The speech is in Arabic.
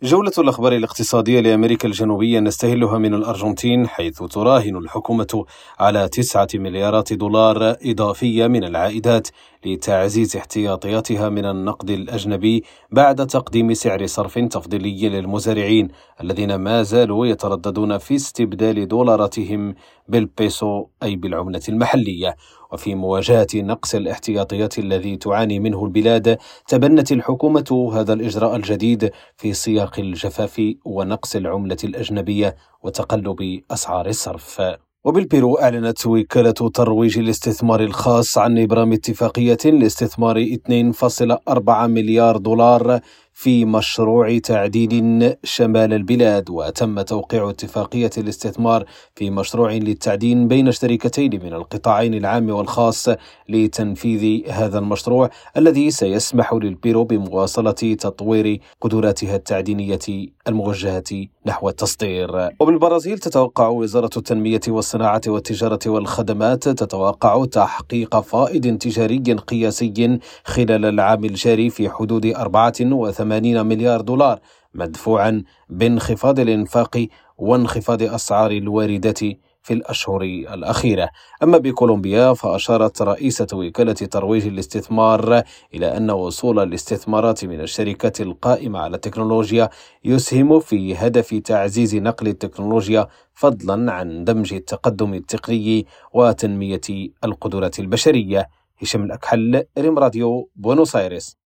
جولة الأخبار الاقتصادية لأمريكا الجنوبية نستهلها من الأرجنتين، حيث تراهن الحكومة على 9 مليارات دولار إضافية من العائدات لتعزيز احتياطياتها من النقد الأجنبي بعد تقديم سعر صرف تفضيلي للمزارعين الذين ما زالوا يترددون في استبدال دولاراتهم بالبيسو أي بالعملة المحلية. وفي مواجهة نقص الاحتياطيات الذي تعاني منه البلاد، تبنت الحكومة هذا الإجراء الجديد في سياق الجفاف ونقص العملة الأجنبية وتقلب أسعار الصرف. وبالبيرو، أعلنت وكالة ترويج الاستثمار الخاص عن إبرام اتفاقية لاستثمار 2.4 مليار دولار في مشروع تعدين شمال البلاد. وتم توقيع اتفاقية الاستثمار في مشروع للتعدين بين شركتين من القطاعين العام والخاص لتنفيذ هذا المشروع الذي سيسمح للبيرو بمواصلة تطوير قدراتها التعدينية الموجهة نحو التصدير. وبالبرازيل، تتوقع وزارة التنمية والصناعة والتجارة والخدمات تحقيق فائض تجاري قياسي خلال العام الجاري في حدود 84 مليار دولار، مدفوعا بانخفاض الإنفاق وانخفاض أسعار الواردات في الأشهر الأخيرة. أما بكولومبيا، فأشارت رئيسة وكالة ترويج الاستثمار إلى أن وصول الاستثمارات من الشركات القائمة على التكنولوجيا يسهم في هدف تعزيز نقل التكنولوجيا، فضلا عن دمج التقدم التقني وتنمية القدرات البشرية. هشام الأكحل، ريم راديو، بونوس آيرس.